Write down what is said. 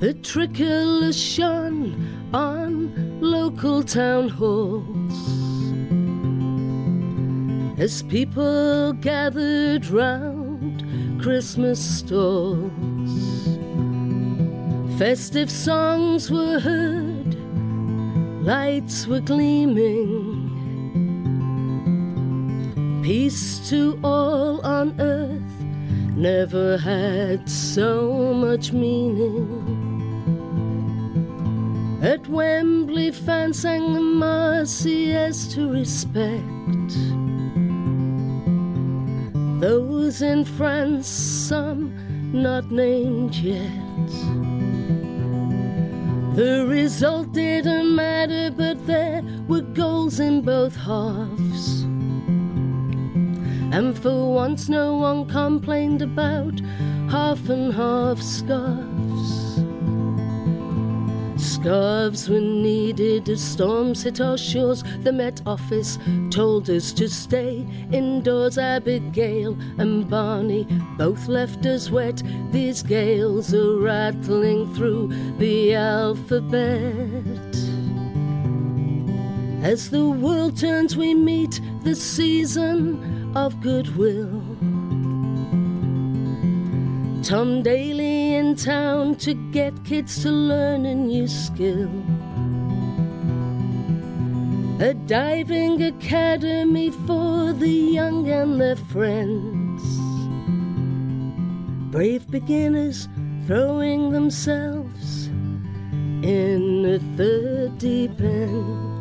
The trickle shone on local town halls as people gathered round Christmas stalls. Festive songs were heard, lights were gleaming. Peace to all on earth never had so much meaning. At Wembley, fans sang the Marseillaise to respect those in France, some not named yet. The result didn't matter, but there were goals in both halves. And for once no one complained about half and half scarves. Scarves were needed as storms hit our shores. The Met Office told us to stay indoors. Abigail and Barney both left us wet. These gales are rattling through the alphabet. As the world turns, we meet the season of goodwill. Tom Daly in town to get kids to learn a new skill. A diving academy for the young and their friends. Brave beginners throwing themselves in a third deep end.